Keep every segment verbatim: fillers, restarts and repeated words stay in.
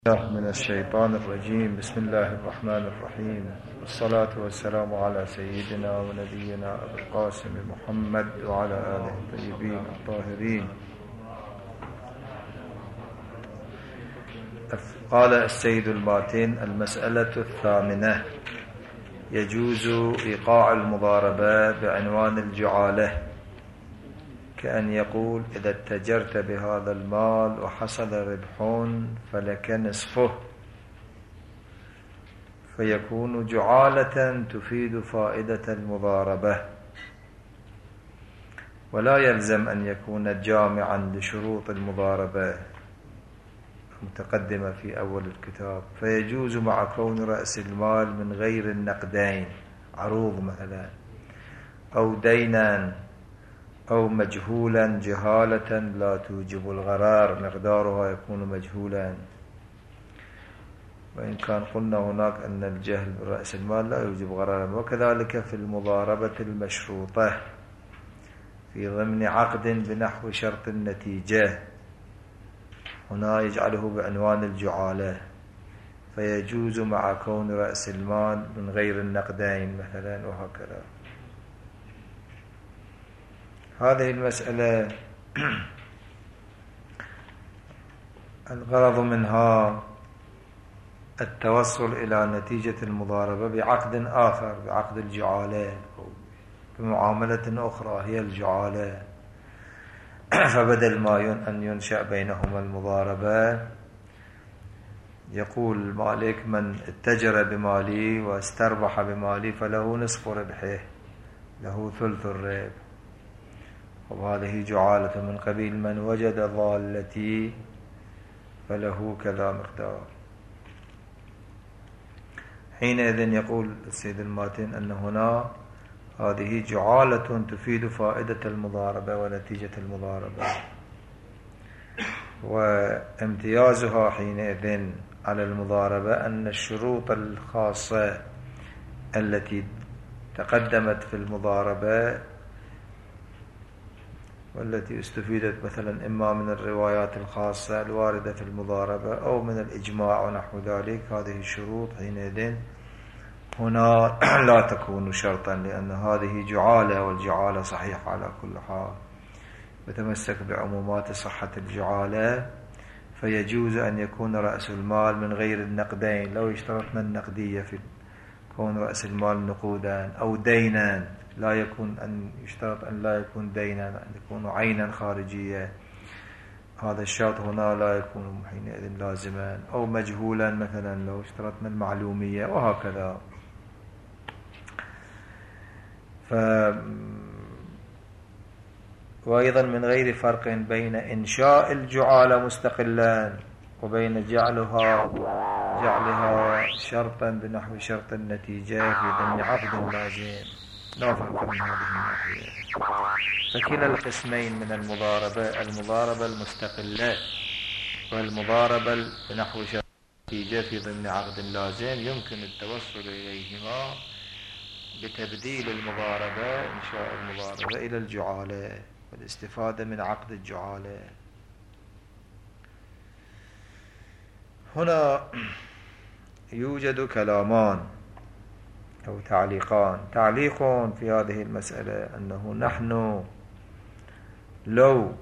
من الشيطان الرجيم. بسم الله الرحمن الرحيم، والصلاة والسلام على سيدنا ونبينا أبي القاسم محمد وعلى آله الطيبين الطاهرين. قال السيد الماتين: المسألة الثامنة: يجوز إيقاع المضاربة بعنوان الجعالة، كأن يقول: إذا اتجرت بهذا المال وحصل ربح فلك نصفه، فيكون جعالة تفيد فائدة المضاربة، ولا يلزم أن يكون جامعا لشروط المضاربة متقدمة في أول الكتاب. فيجوز مع كون رأس المال من غير النقدين، عروض مثلا، أو دينا، أو مجهولا جهالة لا توجب الغرار، مقدارها يكون مجهولا، وإن كان قلنا هناك أن الجهل برأس المال لا يوجب غرارا. وكذلك في المضاربة المشروطة في ضمن عقد بنحو شرط النتيجة، هنا يجعله بعنوان الجعالة، فيجوز مع كون رأس المال من غير النقدين مثلا، وهكذا. هذه المسألة الغرض منها التوصل إلى نتيجة المضاربة بعقد آخر، بعقد الجعالة، أو بمعاملة أخرى هي الجعالة. فبدل ما أن ينشأ بينهما المضاربة، يقول المالك: من اتجر بمالي واستربح بمالي فله نصف ربحه، له ثلث الربح، وهذه جعالة من قبيل من وجد ضالتي فله كذا مقدار. حينئذ يقول السيد الماتين أن هنا هذه جعالة تفيد فائدة المضاربة ونتيجة المضاربة، وامتيازها حينئذ على المضاربة أن الشروط الخاصة التي تقدمت في المضاربة والتي استفيدت مثلا إما من الروايات الخاصة الواردة في المضاربة أو من الإجماع ونحو ذلك، هذه الشروط حينئذ هنا لا تكون شرطا، لأن هذه جعالة، والجعالة صحيحة على كل حال، وتمسك بعمومات صحة الجعالة. فيجوز أن يكون رأس المال من غير النقدين، لو اشترطنا النقدية في كون رأس المال نقودا، أو دينا، لا يكون أن يشترط أن لا يكون دينا، أن يكون عينا خارجية، هذا الشرط هنا لا يكون حينئذ لازما، أو مجهولا مثلا لو اشترطنا المعلومية، وهكذا. ف... وأيضا من غير فرق بين إنشاء الجعالة مستقلا وبين جعلها جعلها شرطا بنحو شرط النتيجة في ضمن عقد لازم، لا فرق من هذه الناحية. فكلا القسمين من المضاربة، المضاربة المستقلة والمضاربة بنحو شرط النتيجة في ضمن عقد لازم، يمكن التوصل إليهما بتبديل المضاربة، إنشاء المضاربة، إلى الجعالة والاستفادة من عقد الجعالة. هنا يوجد كلامان أو تعليقان. تعليق في هذه المسألة أنه نحن لو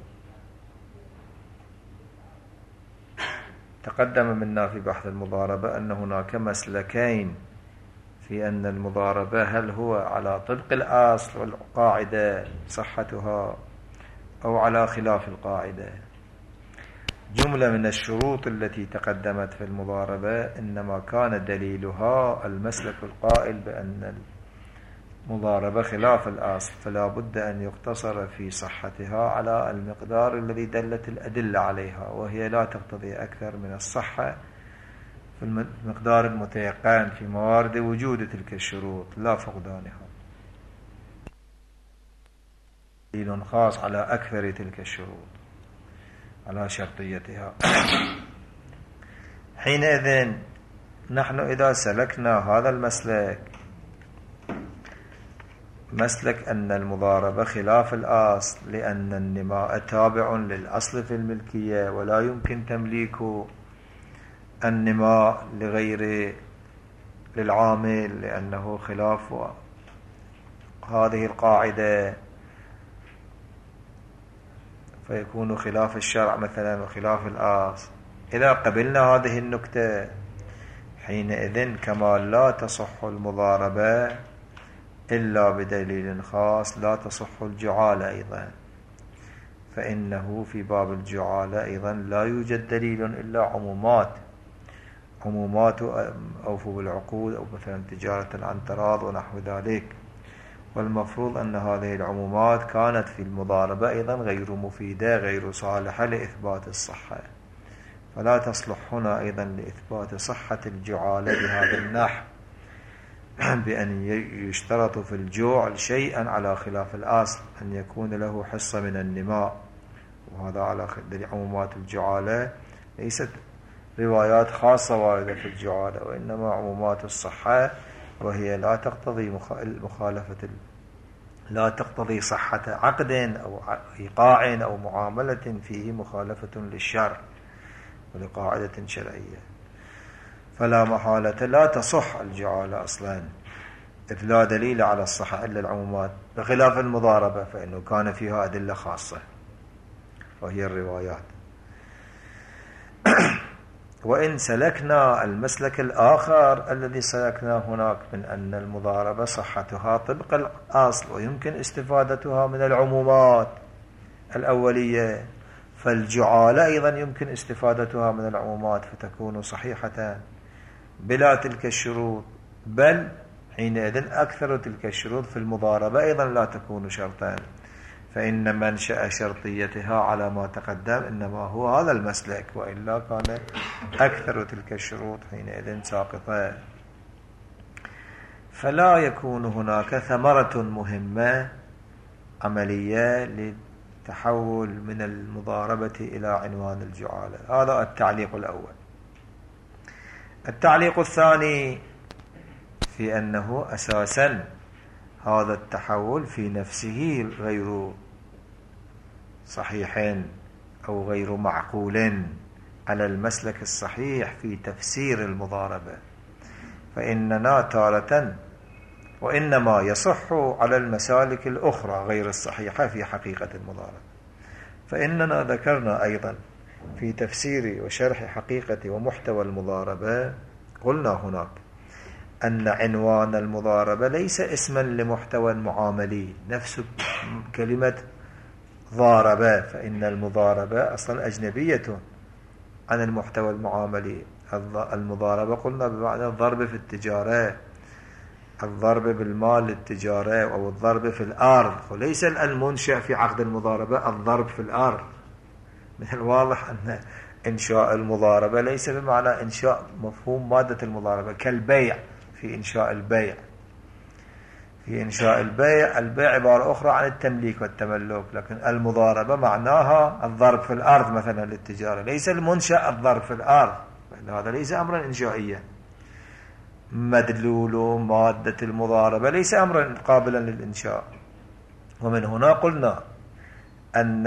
تقدم منا في بحث المضاربة أن هناك مسلكين في أن المضاربة هل هو على طبق الأصل والقاعدة صحتها أو على خلاف القاعدة. جملة من الشروط التي تقدمت في المضاربة إنما كان دليلها المسلك القائل بأن المضاربة خلاف الأصل، فلا بد أن يقتصر في صحتها على المقدار الذي دلت الأدلة عليها، وهي لا تقتضي أكثر من الصحة في المقدار المتيقن في موارد وجود تلك الشروط، لا فقدانها. دليل خاص على أكثر تلك الشروط، على شرطيتها. حينئذ نحن إذا سلكنا هذا المسلك، مسلك أن المضاربة خلاف الأصل، لأن النماء تابع للأصل في الملكية ولا يمكن تمليك النماء لغير للعامل لأنه خلاف هذه القاعدة، فيكون خلاف الشرع مثلا وخلاف الآصل. إذا قبلنا هذه النكتة حينئذ كما لا تصح المضاربة إلا بدليل خاص لا تصح الجعالة أيضا، فإنه في باب الجعالة أيضا لا يوجد دليل إلا عمومات عمومات أوفوا بالعقود أو مثلا تجارة عن تراض ونحو ذلك، والمفروض أن هذه العمومات كانت في المضاربة أيضا غير مفيدة غير صالحة لإثبات الصحة، فلا تصلح هنا أيضا لإثبات صحة الجعالة بهذا النحو بأن يشترط في الجوع شيئا على خلاف الأصل، أن يكون له حصة من النماء، وهذا على عمومات الجعالة ليست روايات خاصة واردة في الجعالة، وإنما عمومات الصحة، وهي لا تقتضي مخالفة لا تقتضي صحة عقد أو إيقاع أو معاملة فيه مخالفة للشرع ولقاعدة شرعية، فلا محالة لا تصح الجعالة أصلا، إذ لا دليل على الصحة إلا العمومات، بخلاف المضاربة فإنه كان فيها أدلة خاصة وهي الروايات. وإن سلكنا المسلك الآخر الذي سلكناه هناك من أن المضاربة صحتها طبق الأصل ويمكن استفادتها من العمومات الأولية، فالجعالة أيضا يمكن استفادتها من العمومات فتكون صحيحة بلا تلك الشروط، بل حينئذ أكثر تلك الشروط في المضاربة أيضا لا تكون شرطا، فإن منشأ شرطيتها على ما تقدم إنما هو هذا المسلك، وإلا كان أكثر تلك الشروط حينئذ ساقطة. فلا يكون هناك ثمرة مهمة عملية للتحول من المضاربة إلى عنوان الجعالة. هذا التعليق الأول. التعليق الثاني في أنه أساسا هذا التحول في نفسه غير صحيح أو غير معقول على المسلك الصحيح في تفسير المضاربة، فإننا تارة وإنما يصح على المسالك الأخرى غير الصحيحة في حقيقة المضاربة، فإننا ذكرنا أيضا في تفسير وشرح حقيقة ومحتوى المضاربة قلنا هناك أن عنوان المضاربة ليس اسما لمحتوى معاملي، نفس كلمة ضاربة، فإن المضاربة أصلا أجنبية عن المحتوى المعاملي. المضاربة قلنا بمعنى الضرب في التجارة، الضرب بالمال للتجارة أو الضرب في الأرض، وليس المنشأ في عقد المضاربة الضرب في الأرض. من الواضح أن إنشاء المضاربة ليس بمعنى إنشاء مفهوم مادة المضاربة كالبيع، في إنشاء البيع في إنشاء البيع البيع عبارة أخرى عن التمليك والتملك، لكن المضاربة معناها الضرب في الأرض مثلا للتجارة، ليس المنشأ الضرب في الأرض، هذا ليس أمرا إنشائيا. مدلول مادة المضاربة ليس أمرا قابلا للإنشاء. ومن هنا قلنا أن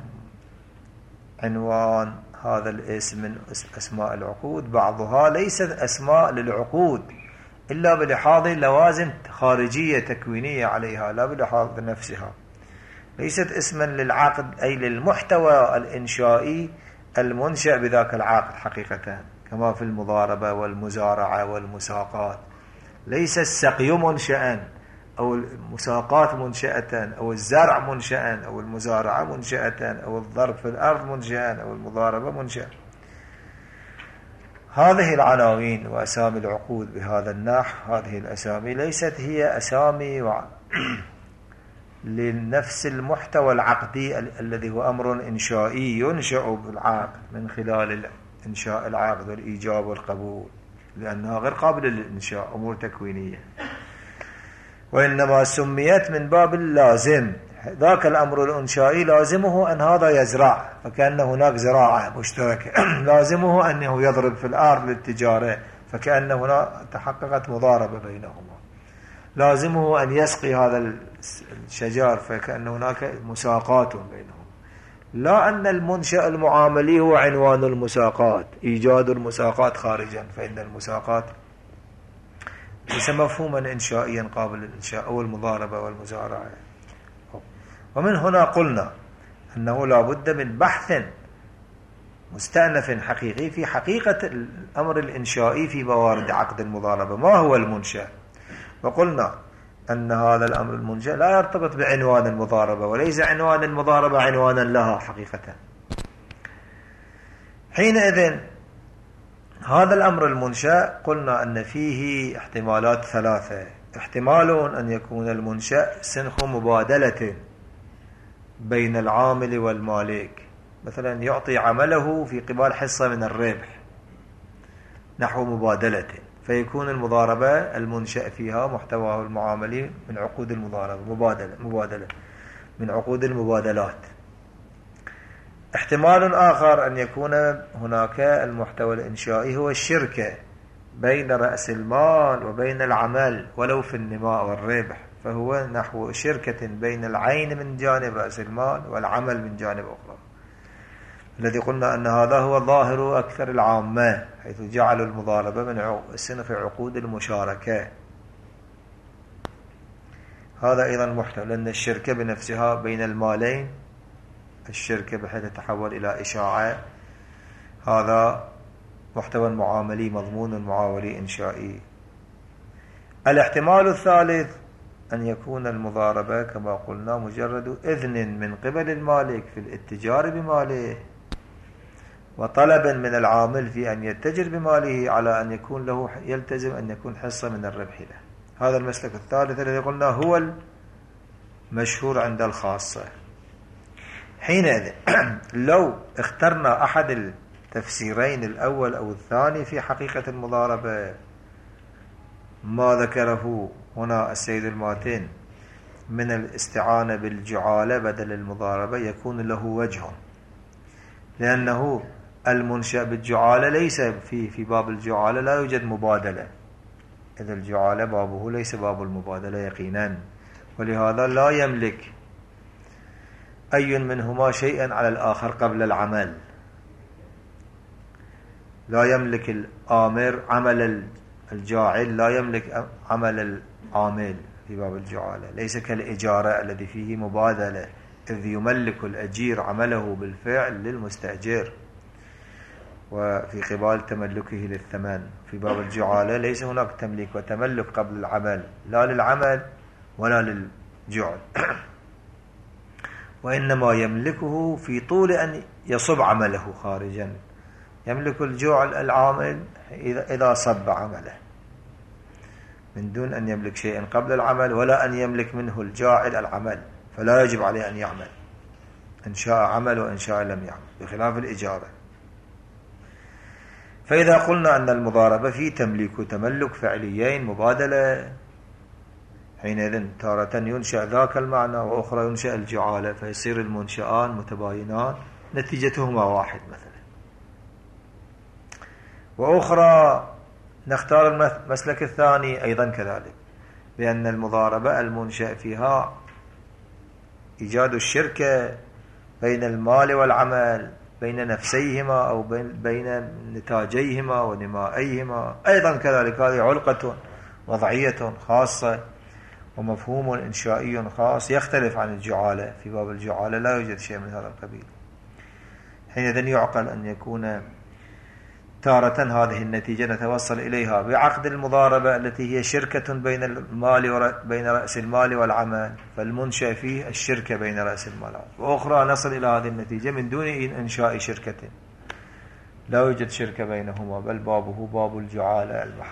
عنوان هذا الاسم من أسماء العقود بعضها ليست أسماء للعقود إلا بلحاظ لوازم خارجية تكوينية عليها لا بلحاظ نفسها، ليست اسما للعقد أي للمحتوى الإنشائي المنشأ بذاك العقد حقيقة، كما في المضاربة والمزارعة والمساقات. ليس السقي منشأ أو المساقات منشأة أو الزرع منشأ أو المزارعة منشأة أو الضرب في الأرض منشأ أو المضاربة منشأ. هذه العناوين وأسامي العقود بهذا النحو، هذه الأسامي ليست هي أسامي و... لنفس المحتوى العقدي ال... الذي هو أمر إنشائي ينشأ بالعقد من خلال إنشاء العقد والإيجاب والقبول، لأنها غير قابلة للإنشاء، أمور تكوينية، وإنما سميت من باب اللازم. ذاك الأمر الإنشائي لازمه أن هذا يزرع، فكأن هناك زراعة مشتركة لازمه أنه يضرب في الأرض للتجارة، فكأن هنا تحققت مضاربة بينهما. لازمه أن يسقي هذا الشجر، فكأن هناك مساقات بينهم. لا أن المنشأ المعاملي هو عنوان المساقات، إيجاد المساقات خارجا، فإن المساقات ليس مفهوما إنشائيا قابل للإنشاء أو المضاربة والمزارعة. ومن هنا قلنا أنه لا بد من بحث مستأنف حقيقي في حقيقة الأمر الإنشائي في موارد عقد المضاربة، ما هو المنشأ؟ وقلنا أن هذا الأمر المنشأ لا يرتبط بعنوان المضاربة، وليس عنوان المضاربة عنوانا لها حقيقة. حينئذ هذا الأمر المنشأ قلنا أن فيه احتمالات ثلاثة. احتمال أن يكون المنشأ سنخ مبادلة بين العامل والمالك، مثلا يعطي عمله في قبال حصة من الربح نحو مبادلة، فيكون المضاربة المنشأ فيها محتواه المعاملي من عقود المضاربة، مبادلة مبادلة من عقود المبادلات. احتمال آخر أن يكون هناك المحتوى الإنشائي هو الشركة بين رأس المال وبين العمل ولو في النماء والربح، فهو نحو شركة بين العين من جانب رأس المال والعمل من جانب أخرى، الذي قلنا أن هذا هو ظاهر أكثر العامة، حيث جعلوا المضاربة من صنف عقود المشاركة. هذا أيضا محتوى، لأن الشركة بنفسها بين المالين، الشركة بحيث تتحول إلى إشاعة، هذا محتوى معاملي مضمون معاولي إنشائي. الاحتمال الثالث أن يكون المضاربة كما قلنا مجرد إذن من قبل المالك في الاتجار بماله، وطلبا من العامل في أن يتجر بماله على أن يكون له يلتزم أن يكون حصة من الربح له. هذا المسلك الثالث الذي قلنا هو المشهور عند الخاصة. حينئذ لو اخترنا أحد التفسيرين الأول أو الثاني في حقيقة المضاربة، ما ذكره هنا السيد الماتين من الاستعانة بالجعالة بدل المضاربة يكون له وجه، لأنه المنشأ بالجعالة ليس في في باب الجعالة لا يوجد مبادلة، إذا الجعالة بابه ليس باب المبادلة يقينا، ولهذا لا يملك أي منهما شيئا على الآخر قبل العمل. لا يملك الآمر عمل الجاعل، لا يملك عمل العامل في باب الجعالة، ليس كالإجارة الذي فيه مبادلة، إذ يملك الأجير عمله بالفعل للمستأجر وفي قبال تملكه للثمن. في باب الجعالة ليس هناك تمليك وتملك قبل العمل، لا للعمل ولا للجعل، وإنما يملكه في طول أن يصب عمله خارجا. يملك الجعل العامل إذا صب عمله من دون أن يملك شيئا قبل العمل، ولا أن يملك منه الجاعل العمل، فلا يجب عليه أن يعمل، إن شاء عمل وإن شاء لم يعمل، بخلاف الإجارة. فإذا قلنا أن المضاربة في تمليك وتملك فعليين مبادلة، حينئذ تارة ينشأ ذاك المعنى وأخرى ينشأ الجعالة، فيصير المنشآن متباينان نتيجتهما واحد مثلا. وأخرى نختار المسلك الثاني أيضا كذلك، بأن المضاربة المنشأ فيها إيجاد الشركة بين المال والعمل، بين نفسيهما أو بين نتاجيهما ونمائيهما، أيضا كذلك هذه علقة وضعية خاصة ومفهوم إنشائي خاص يختلف عن الجعالة. في باب الجعالة لا يوجد شيء من هذا القبيل. حينئذ يعقل أن يكون تارة هذه النتيجة نتوصل إليها بعقد المضاربة التي هي شركة بين المال بين رأس المال والعمل، فالمنشأ فيه الشركة بين رأس المال، وأخرى نصل إلى هذه النتيجة من دون إنشاء شركة، لا يوجد شركة بينهما، بل بابه باب الجعالة المحض.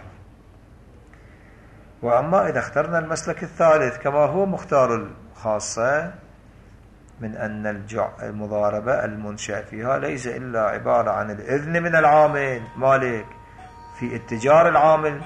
وأما إذا اخترنا المسلك الثالث كما هو مختار الخاصة، من أن المضاربة المنشأ فيها ليس إلا عبارة عن الإذن من العامل مالك في اتجار العامل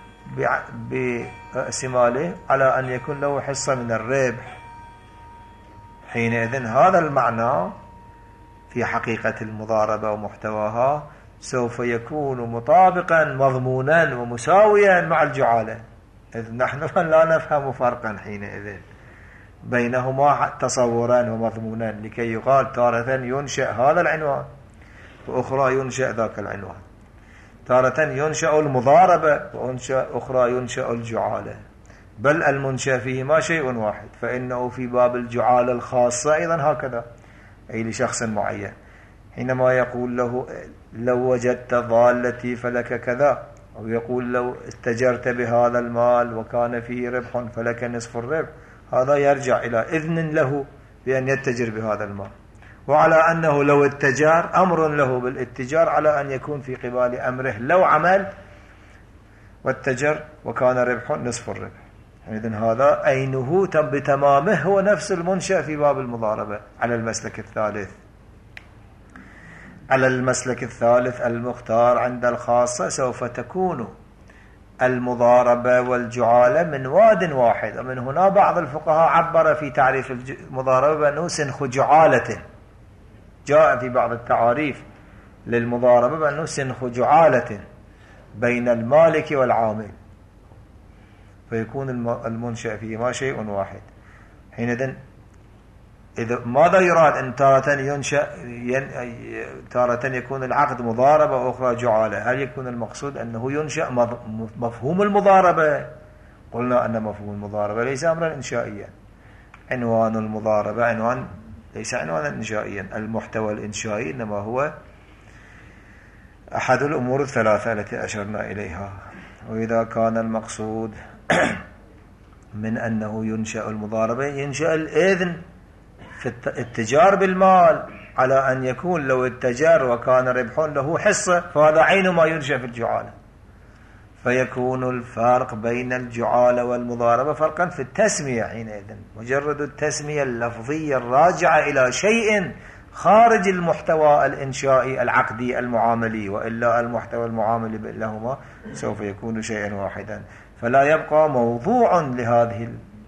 برأس ماله على أن يكون له حصة من الربح. حينئذ هذا المعنى في حقيقة المضاربة ومحتواها سوف يكون مطابقا مضمونا ومساويا مع الجعالة، إذ نحن لا نفهم فرقا حينئذ، بينهما تصوران ومضمونان لكي يقال تارة ينشأ هذا العنوان وأخرى ينشأ ذاك العنوان، تارة ينشأ المضاربة وأخرى ينشأ الجعالة، بل المنشأ فيهما شيء واحد، فإنه في باب الجعالة الخاصة أيضا هكذا، أي لشخص معين، حينما يقول له لو وجدت ضالتي فلك كذا، أو يقول لو اتجرت بهذا المال وكان فيه ربح فلك نصف الربح، هذا يرجع إلى إذن له بأن يتجر بهذا المال، وعلى أنه لو اتجار أمر له بالاتجار على أن يكون في قبال أمره لو عمل واتجر وكان ربح نصف الربح. إذن هذا أينه بتمامه هو نفس المنشأ في باب المضاربة على المسلك الثالث. على المسلك الثالث المختار عند الخاصة سوف تكون المضاربة والجعالة من واد واحد، ومن هنا بعض الفقهاء عبر في تعريف المضاربة بأنه سنخ جعالة، جاء في بعض التعاريف للمضاربة بأنه سنخ جعالة بين المالك والعامل، فيكون المنشأ فيهما شيء واحد. حينئذ إذا ماذا يراد أن تارة ينشأ ين... تارة يكون العقد مضاربة وأخرى جعالة؟ هل يكون المقصود أنه ينشأ مفهوم المضاربة؟ قلنا أن مفهوم المضاربة ليس أمرا إنشائيا، عنوان المضاربة عنوان ليس عنوانا إنشائيا، المحتوى الإنشائي إنما هو أحد الأمور الثلاثة التي أشرنا إليها. وإذا كان المقصود من أنه ينشأ المضاربة ينشأ الإذن في التجار بالمال على أن يكون لو التجار وكان ربح له حصة، فهذا عين ما ينشأ في الجعالة، فيكون الفرق بين الجعالة والمضاربة فرقا في التسمية. حينئذ مجرد التسمية اللفظية الراجعة إلى شيء خارج المحتوى الإنشائي العقدي المعاملي، وإلا المحتوى المعاملي لهما سوف يكون شيئا واحدا، فلا يبقى موضوع لهذه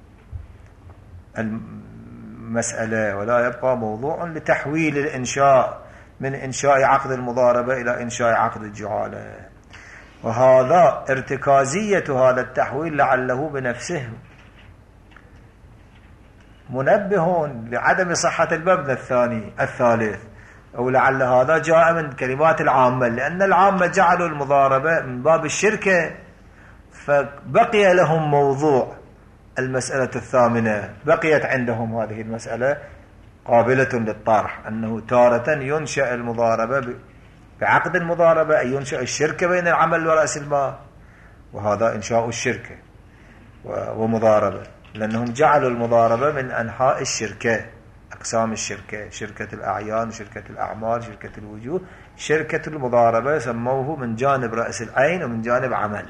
المسألة، ولا يبقى موضوع لتحويل الإنشاء من إنشاء عقد المضاربة إلى إنشاء عقد الجعالة. وهذا ارتكازية هذا التحويل لعله بنفسه منبه لعدم صحة المبنى الثاني الثالث، أو لعل هذا جاء من كلمات العامة، لأن العامة جعلوا المضاربة من باب الشركة، فبقي لهم موضوع المسألة الثامنة، بقيت عندهم هذه المسألة قابلة للطرح، أنه تارة ينشأ المضاربة بعقد المضاربة أي ينشأ الشركة بين العمل ورأس المال، وهذا إنشاء الشركة ومضاربة، لأنهم جعلوا المضاربة من أنحاء الشركة، أقسام الشركة، شركة الأعيان، شركة الأعمال، شركة الوجوه. شركة المضاربة سموه من جانب رأس العين ومن جانب عمل.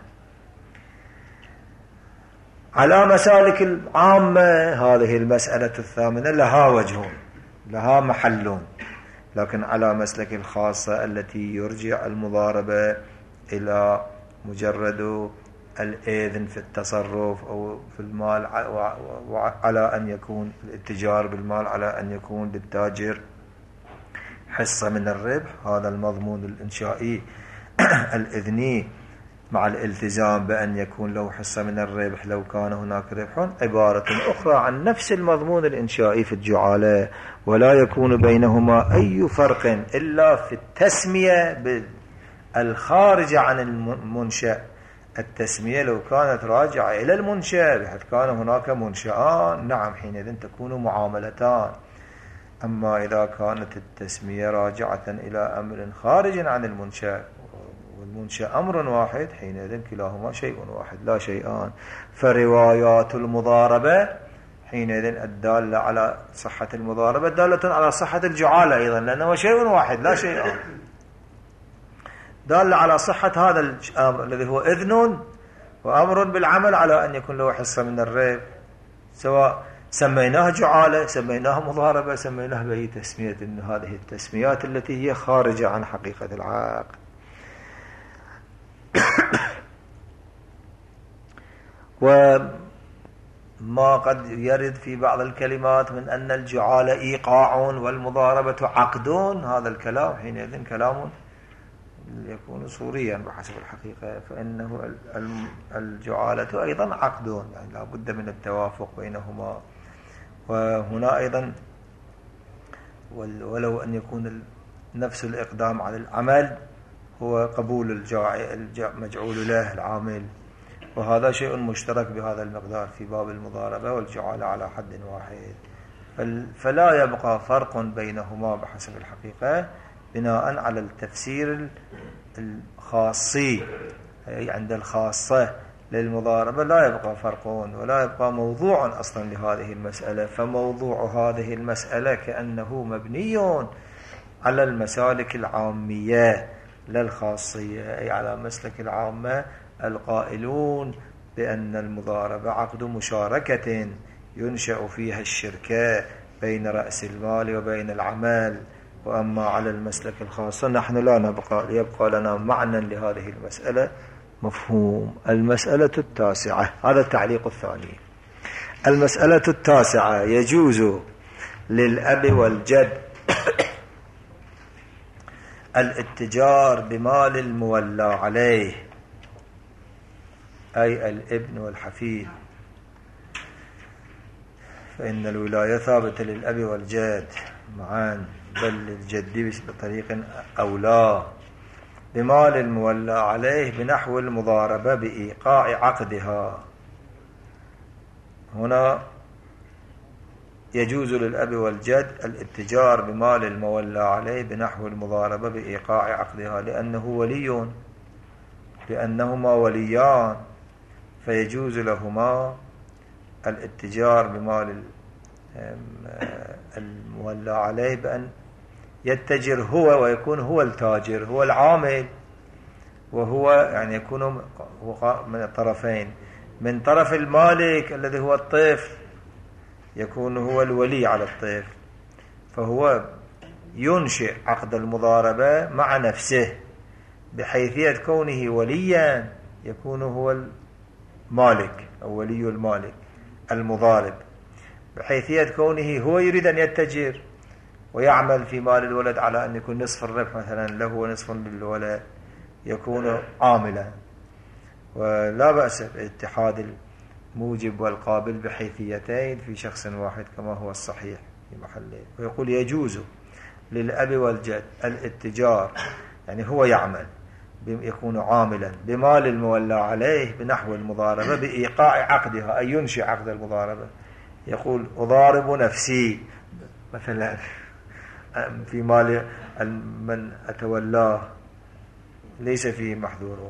على مسالك العامة هذه المسألة الثامنة لها وجهون، لها محلون، لكن على مسلك الخاصة التي يرجع المضاربة إلى مجرد الإذن في التصرف أو في المال، وعلى أن يكون الاتجار بالمال على أن يكون للتاجر حصة من الربح، هذا المضمون الإنشائي الإذني مع الالتزام بأن يكون له حصة من الربح لو كان هناك ربح، عبارة أخرى عن نفس المضمون الإنشائي في الجعالة، ولا يكون بينهما أي فرق إلا في التسمية الخارجة عن المنشأ. التسمية لو كانت راجعة إلى المنشأ بحيث كان هناك منشآن، نعم حينئذ تكون معاملتان. أما إذا كانت التسمية راجعة إلى أمر خارج عن المنشأ والمنشأ أمر واحد، حينئذ كلاهما شيء واحد لا شيئان. فروايات المضاربة حينئذ الدالة على صحة المضاربة دالة على صحة الجعالة أيضا، لأنه شيء واحد لا شيئان، دالة على صحة هذا الأمر الذي هو إذن وأمر بالعمل على أن يكون له حصة من الربح، سواء سميناه جعالة سميناه مضاربة سميناه بأي تسمية، إن هذه التسميات التي هي خارجة عن حقيقة العقد. وما قد يرد في بعض الكلمات من أن الجعالة إيقاع والمضاربة عقدون، هذا الكلام حينئذ كلام يكون صوريا بحسب الحقيقة، فإنه الجعالة أيضا عقدون، يعني لا بد من التوافق بينهما وهنا أيضا ولو أن يكون نفس الإقدام على العمل هو قبول المجعول له العامل، وهذا شيء مشترك بهذا المقدار في باب المضاربة والجعالة على حد واحد، فلا يبقى فرق بينهما بحسب الحقيقة بناء على التفسير الخاصي. عند الخاصة للمضاربة لا يبقى فرق ولا يبقى موضوع أصلا لهذه المسألة، فموضوع هذه المسألة كأنه مبني على المسالك العامية لا الخاصية، أي على مسلك العامة القائلون بأن المضاربة عقد مشاركة ينشأ فيها الشركة بين رأس المال وبين العمل. وأما على المسلك الخاص نحن لا نبقى ليبقى لنا معنى لهذه المسألة مفهوم. المسألة التاسعة، هذا التعليق الثاني. المسألة التاسعة: يجوز للأب والجد الاتجار بمال المولى عليه، أي الابن والحفيد، فإن الولاية ثابتة للأب والجد معا، بل للجد بطريق أولى، بمال المولى عليه بنحو المضاربة بإيقاع عقدها. هنا يجوز للأب والجد الاتجار بمال المولى عليه بنحو المضاربة بإيقاع عقدها، لأنه ولي، لأنهما وليان، فيجوز لهما الاتجار بمال المولى عليه بأن يتجر هو ويكون هو التاجر، هو العامل، وهو يعني يكون من الطرفين. من طرف المالك الذي هو الطفل يكون هو الولي على الطفل، فهو ينشئ عقد المضاربة مع نفسه بحيثية كونه وليا يكون هو المالك أو ولي المالك المضارب، بحيثية كونه هو يريد أن يتجر ويعمل في مال الولد على أن يكون نصف الربح مثلا له ونصف للولد، يكون عاملا. ولا بأس باتحاد الموجب والقابل بحيثيتين في شخص واحد كما هو الصحيح في محله. ويقول يجوز للأب والجد الاتجار، يعني هو يعمل يكون عاملا بمال المولى عليه بنحو المضاربة بإيقاع عقدها، أي ينشئ عقد المضاربة. يقول أضارب نفسي مثلا في مال من أتولاه ليس فيه محذور،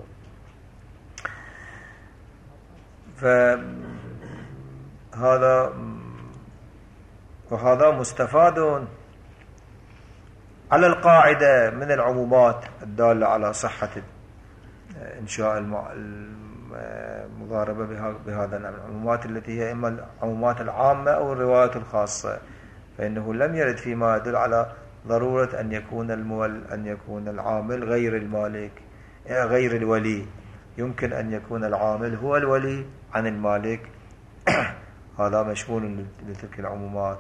فهذا وهذا مستفاد على القاعدة من العمومات الدالة على صحة إنشاء المضاربة بهذا النوع، العمومات التي هي إما العمومات العامة أو الروايات الخاصة، فإنه لم يرد فيما يدل على ضرورة أن يكون المول أن يكون العامل غير المالك غير الولي، يمكن أن يكون العامل هو الولي عن المالك هذا مشمول لتلك العمومات.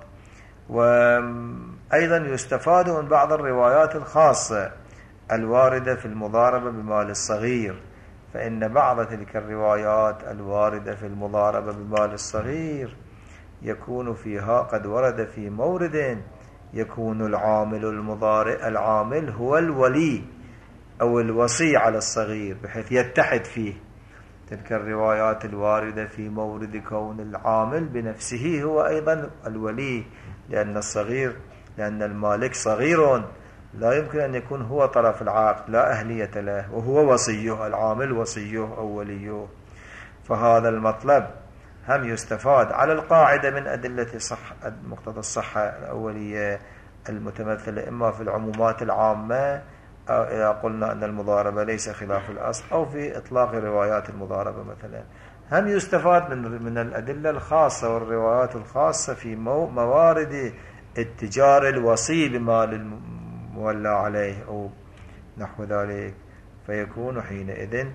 وأيضا يستفاد من بعض الروايات الخاصة الواردة في المضاربة بمال الصغير، فإن بعض تلك الروايات الواردة في المضاربة بمال الصغير يكون فيها قد ورد في مورد يكون العامل المضارع العامل هو الولي أو الوصي على الصغير بحيث يتحد فيه. تلك الروايات الواردة في مورد كون العامل بنفسه هو أيضا الولي، لأن الصغير لأن المالك صغير لا يمكن أن يكون هو طرف العقد، لا أهلية له، وهو وصيه، العامل وصيه أو وليه. فهذا المطلب هم يستفاد على القاعدة من أدلة صح مقتضى الصحة الأولية المتمثلة إما في العمومات العامة أو إذا قلنا أن المضاربة ليس خلاف الأصل، أو في إطلاق روايات المضاربة مثلا. هم يستفاد من من الأدلة الخاصة والروايات الخاصة في موارد اتجار الوصي بمال المولى عليه أو نحو ذلك، فيكون حينئذ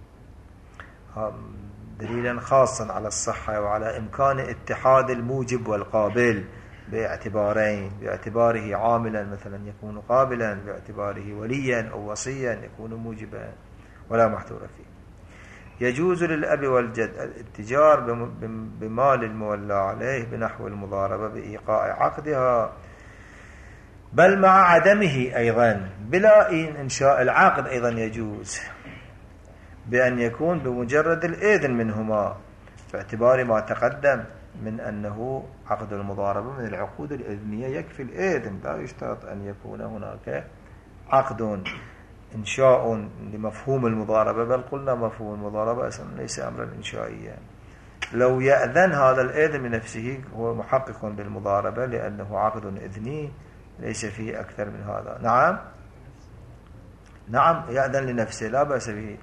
دليلا خاصا على الصحة وعلى إمكان اتحاد الموجب والقابل باعتبارين: باعتباره عاملا مثلا يكون قابلا، باعتباره وليا أو وصيا يكون موجبا، ولا محذور فيه. يجوز للأب والجد الاتجار بمال المولى عليه بنحو المضاربة بإيقاع عقدها، بل مع عدمه أيضا بلا إنشاء العقد أيضا يجوز، بأن يكون بمجرد الإذن منهما، باعتبار ما تقدم من أنه عقد المضاربة من العقود الإذنية يكفي الإذن، لا يشترط أن يكون هناك عقد إنشاء لمفهوم المضاربة، بل قلنا مفهوم المضاربة ليس أمرا إنشائيا. لو يأذن هذا الإذن بنفسه هو محقق بالمضاربة لأنه عقد إذني ليس فيه أكثر من هذا. نعم نعم يأذن لنفسه لا بأس به،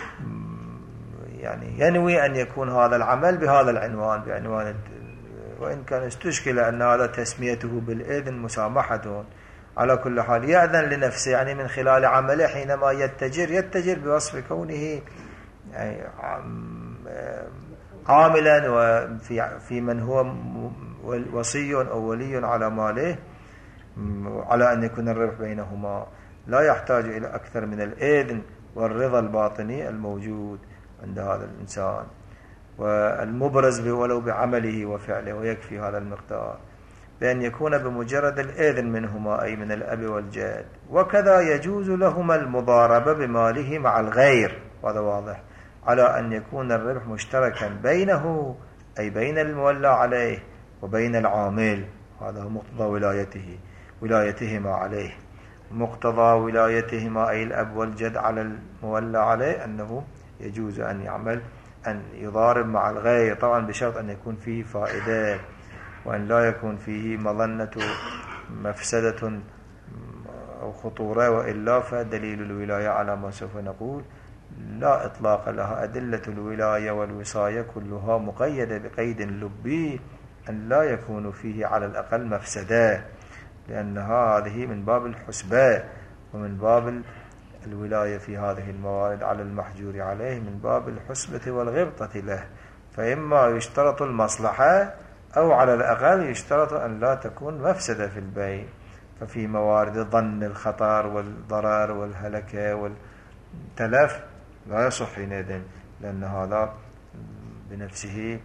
يعني ينوي أن يكون هذا العمل بهذا العنوان بعنوان، وإن كان استشكل أن هذا تسميته بالإذن مسامحة، على كل حال يأذن لنفسه يعني من خلال عمله حينما يتجر يتجر بوصف كونه يعني عاملا وفي في من هو وصي أو ولي على ماله، على أن يكون الربح بينهما، لا يحتاج إلى أكثر من الإذن والرضا الباطني الموجود عند هذا الإنسان والمبرز ولو بعمله وفعله، ويكفي هذا المقدار، بأن يكون بمجرد الإذن منهما أي من الأب والجد. وكذا يجوز لهما المضاربة بماله مع الغير، وهذا واضح، على أن يكون الربح مشتركا بينه أي بين المولى عليه وبين العامل، هذا هو مقتضى ولايته ولايتهما عليه. مقتضى ولايتهما أي الأب والجد على المولى عليه أنه يجوز أن يعمل أن يضارب مع الغير، طبعا بشرط أن يكون فيه فائدة وأن لا يكون فيه مظنة مفسدة أو خطورة، وإلا فدليل الولاية على ما سوف نقول لا إطلاق لها. أدلة الولاية والوصاية كلها مقيدة بقيد لبي أن لا يكون فيه على الأقل مفسدة، لأنها هذه من باب الحسبة ومن باب الولاية في هذه الموارد على المحجور عليه من باب الحسبة والغبطة له، فإما يشترط المصلحة أو على الأقل يشترط أن لا تكون مفسدة في البيع. ففي موارد ظن الخطر والضرر والهلكة والتلف لا يصح حينئذ، لأن هذا بنفسه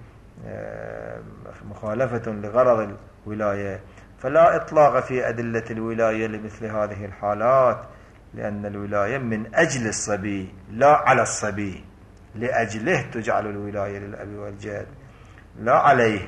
مخالفة لغرض الولاية. فلا إطلاق في أدلة الولاية لمثل هذه الحالات، لأن الولاية من أجل الصبي لا على الصبي، لأجله تجعل الولاية للأب والجد لا عليه.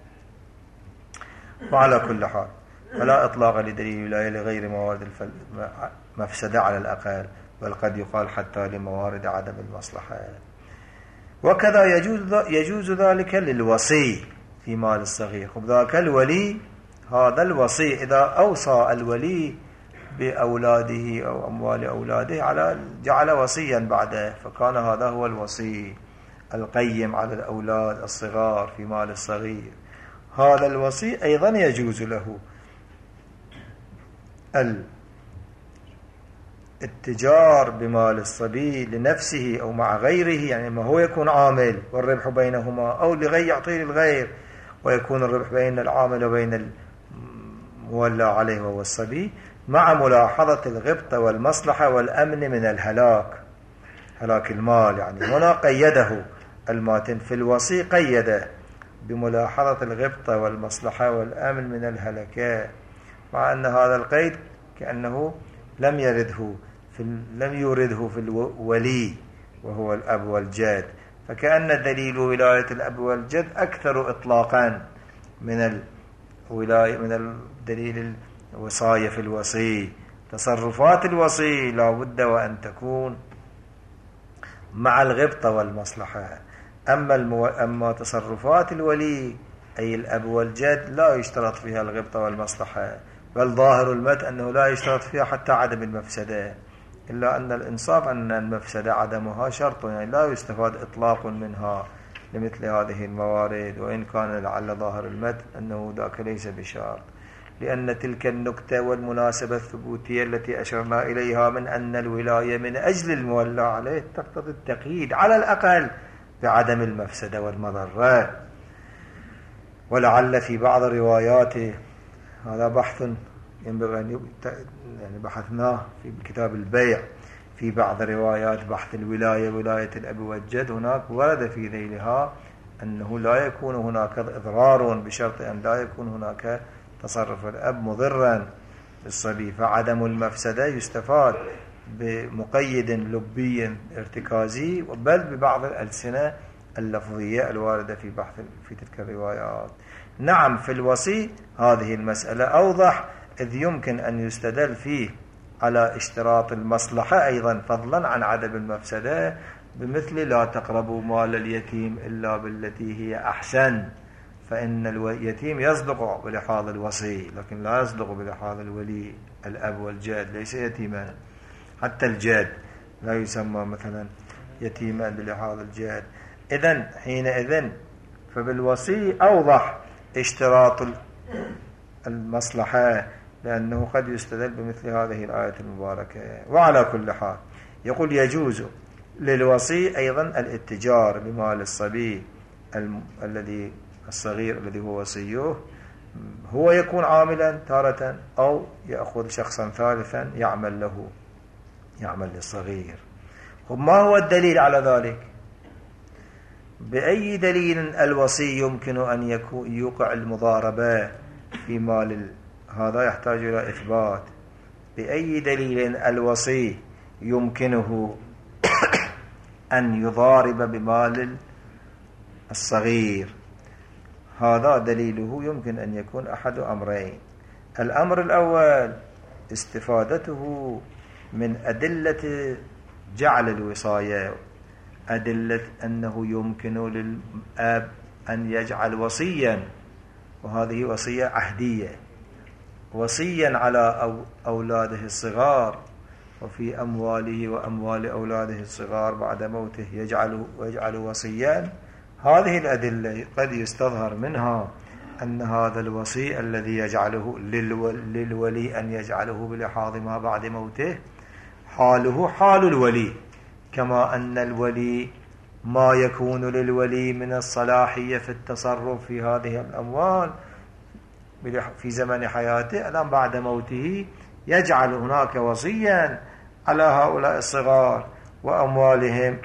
وعلى كل حال فلا إطلاق لدليل الولاية لغير موارد المفسدة على الأقل، بل قد يقال حتى لموارد عدم المصلحة. وكذا يجوز يجوز ذلك للوصي في مال الصغير. ذاك الولي هذا الوصي إذا أوصى الولي بأولاده أو أموال أولاده على جعل وصيا بعده، فكان هذا هو الوصي القيم على الأولاد الصغار في مال الصغير. هذا الوصي أيضا يجوز له الاتجار بمال الصبي لنفسه أو مع غيره، يعني ما هو يكون عامل والربح بينهما، أو لغير يعطي للغير ويكون الربح بين العامل وبين المولى عليه وهو الصبي، مع ملاحظة الغبطة والمصلحة والأمن من الهلاك، هلاك المال. يعني هنا قيده الماتن في الوصي، قيده بملاحظة الغبطة والمصلحة والأمن من الهلكة، مع أن هذا القيد كأنه لم يرده في لم يورده في الولي وهو الأب والجد، فكأن دليل ولاية الأب والجد أكثر إطلاقا من الولاية من الدليل الوصاية في الوصي. تصرفات الوصي لا بد وأن تكون مع الغبطة والمصلحة، أما المو... أما تصرفات الولي أي الأب والجد لا يشترط فيها الغبطة والمصلحة، بل ظاهر المد أنه لا يشترط فيها حتى عدم المفسدة، إلا أن الإنصاف أن المفسدة عدمها شرط، يعني لا يستفاد إطلاق منها لمثل هذه الموارد، وإن كان لعل ظاهر المد أنه ذاك ليس بشرط، لأن تلك النكتة والمناسبة الثبوتية التي أشرنا إليها من أن الولاية من أجل المولى عليه تقتضي التقييد على الأقل بعدم المفسدة والمضرة. ولعل في بعض رواياته، هذا بحث ينبغي أن يعني بحثناه في كتاب البيع، في بعض روايات بحث الولاية ولاية الأب والجد هناك ورد في ذيلها أنه لا يكون هناك إضرار بشرط أن لا يكون هناك تصرف الأب مضرا للصبي، فعدم المفسدة يستفاد بمقيد لبي ارتكازي بل ببعض الألسنة اللفظية الواردة في بحث في تلك الروايات. نعم في الوصي هذه المسألة أوضح، إذ يمكن أن يستدل فيه على اشتراط المصلحة أيضا فضلا عن عدم المفسدة، بمثل لا تقربوا مال اليتيم إلا بالتي هي أحسن، فإن اليتيم يصدق بلحاظ الوصي لكن لا يصدق بلحاظ الولي الأب والجد، ليس يتيما، حتى الجد لا يسمى مثلا يتيما بلحاظ الجد. إذن حينئذ فبالوصي أوضح اشتراط المصلحة، لأنه قد يستدل بمثل هذه الآية المباركة. وعلى كل حال يقول يجوز للوصي أيضا الاتجار بمال الصبي الذي الصغير الذي هو وصيه، هو يكون عاملا تارة أو يأخذ شخصا ثالثا يعمل له يعمل للصغير. ما هو الدليل على ذلك؟ بأي دليل الوصي يمكن أن يكون يوقع المضاربة في مال؟ هذا يحتاج إلى إثبات. بأي دليل الوصي يمكنه أن يضارب بمال الصغير؟ هذا دليله يمكن أن يكون أحد أمرين. الأمر الأول استفادته من أدلة جعل الوصاية، أدلة أنه يمكن للأب أن يجعل وصيا، وهذه وصية عهدية، وصيا على أولاده الصغار وفي أمواله وأموال أولاده الصغار بعد موته يجعل ويجعل وصيا. هذه الأدلة قد يستظهر منها أن هذا الوصي الذي يجعله للولي أن يجعله بلحاظ ما بعد موته حاله حال الولي، كما أن الولي ما يكون للولي من الصلاحية في التصرف في هذه الأموال في زمن حياته، الآن بعد موته يجعل هناك وصيا على هؤلاء الصغار وأموالهم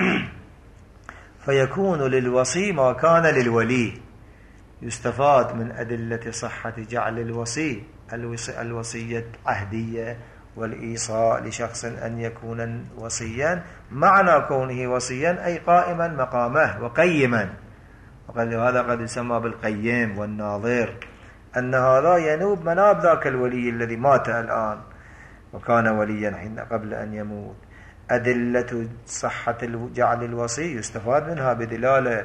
فيكون للوصي ما كان للولي. يستفاد من أدلة صحة جعل الوصي الوصية عهدية والإيصاء لشخص أن يكون وصيا، معنى كونه وصيا أي قائما مقامه وقيما، وهذا قد يسمى بالقيم والناظر، أن هذا ينوب مناب ذاك الولي الذي مات الآن وكان وليا حين قبل أن يموت. أدلة صحة جعل الوصي يستفاد منها بدلالة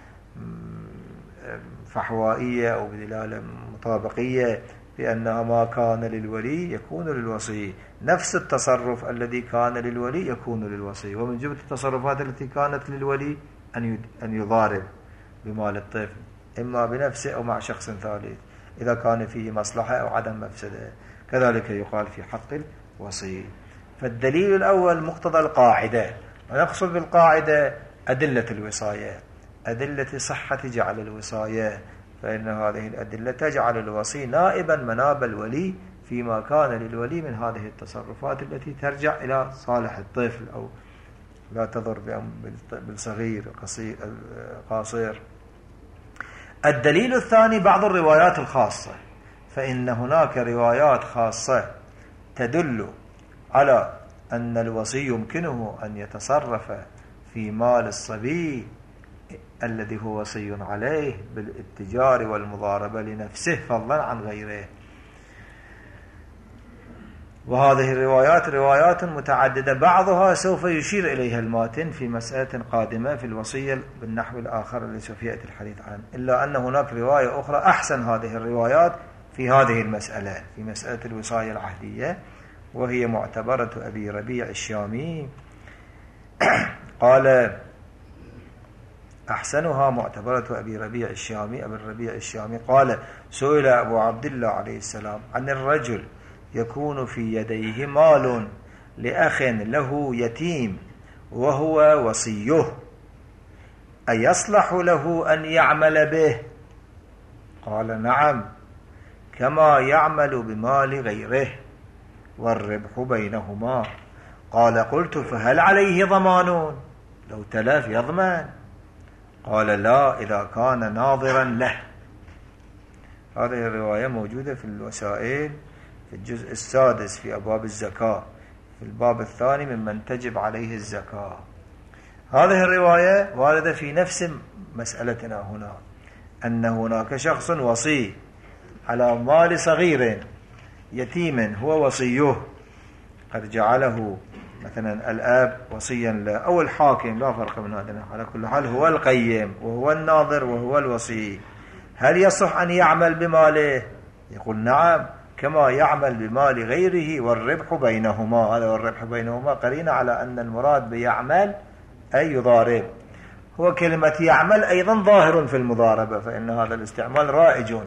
فحوائية أو بدلالة مطابقية، بأنها ما كان للولي يكون للوصي، نفس التصرف الذي كان للولي يكون للوصي. ومن جملة التصرفات التي كانت للولي أن يضارب بمال الطفل إما بنفسه أو مع شخص ثالث إذا كان فيه مصلحة أو عدم مفسدة، كذلك يقال في حق الوصي. فالدليل الأول مقتضى القاعدة، ونقصد بالقاعدة أدلة الوصاية، أدلة صحة جعل الوصاية، فإن هذه الأدلة تجعل الوصي نائبا مناب الولي فيما كان للولي من هذه التصرفات التي ترجع إلى صالح الطفل أو لا تضر بالصغير القاصر. الدليل الثاني بعض الروايات الخاصة، فإن هناك روايات خاصة تدل على أن الوصي يمكنه أن يتصرف في مال الصبي الذي هو وصي عليه بالاتجار والمضاربة لنفسه فضلا عن غيره. وهذه الروايات روايات متعددة، بعضها سوف يشير إليها الماتن في مسألة قادمة في الوصية بالنحو الآخر الذي سوف يأتي الحديث عنه، إلا أن هناك رواية أخرى أحسن هذه الروايات في هذه المسألة، في مسألة الوصاية العهدية، وهي معتبرة أبي ربيع الشامي. قال أحسنها معتبرة أبي ربيع الشامي أبي الربيع الشامي قال سئل أبو عبد الله عليه السلام عن الرجل يكون في يديه مال لأخ له يتيم وهو وصيه، أيصلح له أن يعمل به؟ قال نعم، كما يعمل بمال غيره، والربح بينهما. قال قلت فهل عليه ضمان؟ لو تلف يضمن؟ قال لا إذا كان ناظرا له. هذه الرواية موجودة في الوسائل في الجزء السادس في أبواب الزكاة في الباب الثاني ممن تجب عليه الزكاة. هذه الرواية واردة في نفس مسألتنا هنا، أن هناك شخص وصي على مال صغير يتيم هو وصيه، قد جعله مثلا الآب وصيا له أو الحاكم، لا فرق من هذا، على كل حال هو القيم وهو الناظر وهو الوصي. هل يصح أن يعمل بماله؟ يقول نعم، كما يعمل بمال غيره والربح بينهما. هذا والربح بينهما قرينة على أن المراد بيعمل أي يضارب. هو كلمة يعمل أيضا ظاهر في المضاربة، فإن هذا الاستعمال رائج.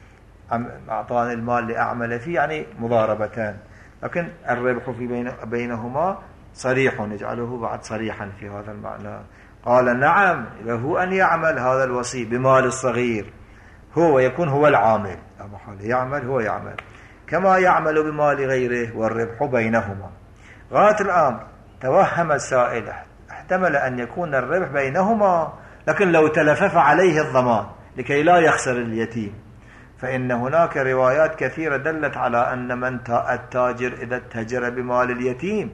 أعطاني المال لأعمل فيه يعني مضاربتان، لكن الربح في بين بينهما صريح، نجعله بعد صريحا في هذا المعنى. قال نعم له أن يعمل هذا الوصي بمال الصغير، هو يكون هو العامل، يعمل هو يعمل كما يعمل بمال غيره والربح بينهما. غاية الأمر توهم السائل، احتمل أن يكون الربح بينهما، لكن لو تلف فعليه الضمان لكي لا يخسر اليتيم. فإن هناك روايات كثيرة دلت على أن من التاجر إذا اتجر بمال اليتيم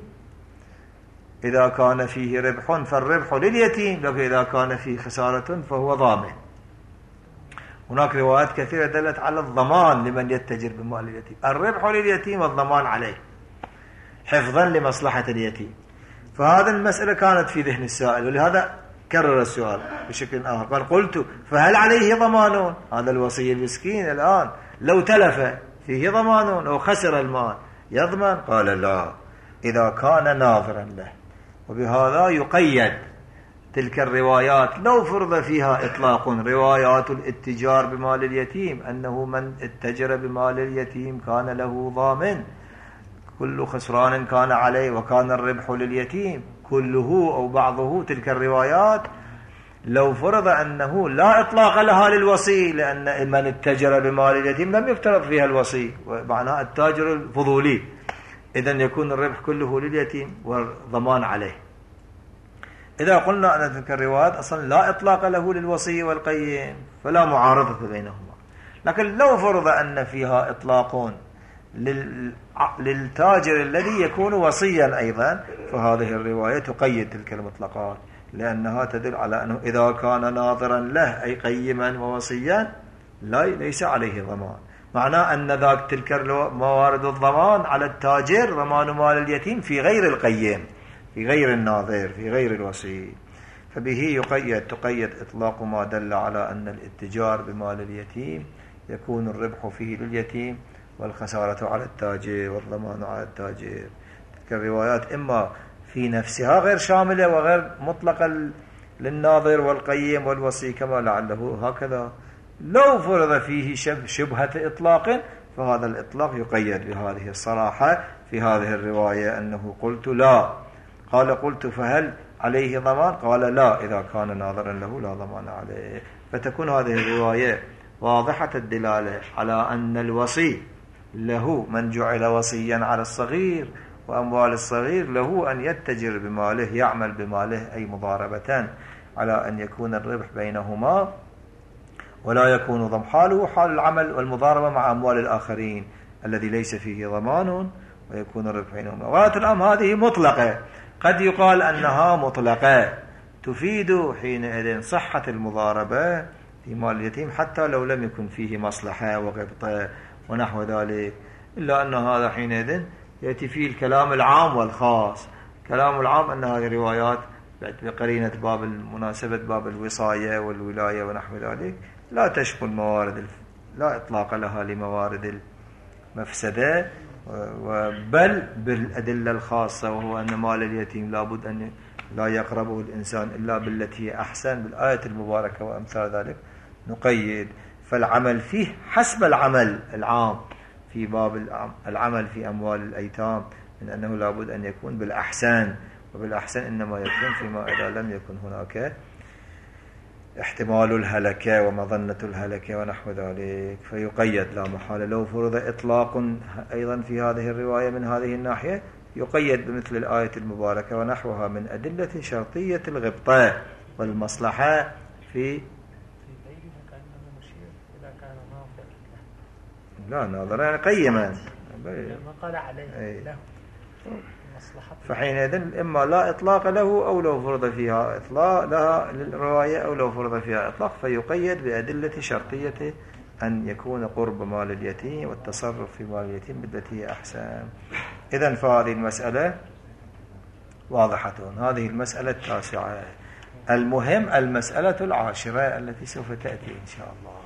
إذا كان فيه ربح فالربح لليتيم، لكن إذا كان فيه خسارة فهو ضامن. هناك روايات كثيرة دلت على الضمان لمن يتجر بمال اليتيم، الربح لليتيم والضمان عليه حفظا لمصلحة اليتيم. فهذا المسألة كانت في ذهن السائل، ولهذا كرر السؤال بشكل آخر. قال قلت فهل عليه ضمان؟ هذا الوصي المسكين الآن لو تلف فيه ضمان أو خسر المال يضمن؟ قال لا إذا كان ناظرا له. وبهذا يقيد تلك الروايات لو فرض فيها إطلاق، روايات الاتجار بمال اليتيم، أنه من اتجر بمال اليتيم كان له ضامن، كل خسران كان عليه وكان الربح لليتيم كله أو بعضه. تلك الروايات لو فرض أنه لا إطلاق لها للوصي، لأن من اتجر بمال اليتيم لم يفترض فيها الوصي، ومعنى التاجر الفضولي، إذن يكون الربح كله لليتيم والضمان عليه. إذا قلنا أن تلك الروايات أصلا لا إطلاق له للوصي والقيم فلا معارضة بينهما. لكن لو فرض أن فيها إطلاق للتاجر الذي يكون وصيا أيضا، فهذه الرواية تقيد تلك المطلقات، لأنها تدل على أنه إذا كان ناظرا له أي قيما ووصيا لا ليس عليه ضمان. معناه أن ذاك تلك موارد الضمان على التاجر ضمان مال اليتيم في غير القيم، في غير الناظر، في غير الوصي. فبه يقيد تقيد إطلاق ما دل على أن الاتجار بمال اليتيم يكون الربح فيه لليتيم والخسارة على التاجر والضمان على التاجر. تلك الروايات إما في نفسها غير شاملة وغير مطلقة للناظر والقيم والوصي كما لعله هكذا. لو فرض فيه شبهة إطلاق فهذا الإطلاق يقيد بهذه الصراحة في هذه الرواية، أنه قلت لا. قال قلت فهل عليه ضمان؟ قال لا إذا كان ناظرا له لا ضمان عليه. فتكون هذه الرواية واضحة الدلالة على أن الوصي له من جعل وصيا على الصغير وأموال الصغير له أن يتجر بماله، يعمل بماله أي مضاربة، على أن يكون الربح بينهما ولا يكون ضم حاله حال العمل والمضاربة مع أموال الآخرين الذي ليس فيه ضمان، ويكون الربح بينهما. وغاية الأمر هذه مطلقة، قد يقال أنها مطلقة تفيد حينئذ صحة المضاربة في مال اليتيم حتى لو لم يكن فيه مصلحة وغبطة ونحو ذلك، إلا أن هذا حينئذ يأتي فيه الكلام العام والخاص. كلام العام أن هذه الروايات بقرينة باب المناسبة باب الوصاية والولاية ونحو ذلك لا تشمل موارد الف... لا إطلاق لها لموارد المفسدة، بل بالأدلة الخاصة، وهو أن مال اليتيم لابد أن لا يقربه الإنسان إلا بالتي هي أحسن بالآية المباركة وأمثال ذلك نقيد. فالعمل فيه حسب العمل العام في باب العمل في أموال الأيتام، من أنه لابد أن يكون بالأحسن، وبالأحسن إنما يكون فيما إذا لم يكن هناك احتمال الهلكة ومظنة الهلكة ونحو ذلك، فيقيد لا محالة. لو فرض إطلاق أيضا في هذه الرواية من هذه الناحية يقيد بمثل الآية المباركة ونحوها من أدلة شرطية الغبطة والمصلحة في لا ناظر يعني قيما ما قال عليه له فحينئذ إما لا إطلاق له أو لو فرض فيها إطلاق لها للرواية أو لو فرض فيها إطلاق فيقيد بأدلة شرطية أن يكون قرب مال اليتيم والتصرف في مال اليتيم بالتي هي أحسن. إذن فهذه المسألة واضحة. هذه المسألة التاسعة. المهم المسألة العاشرة التي سوف تأتي إن شاء الله.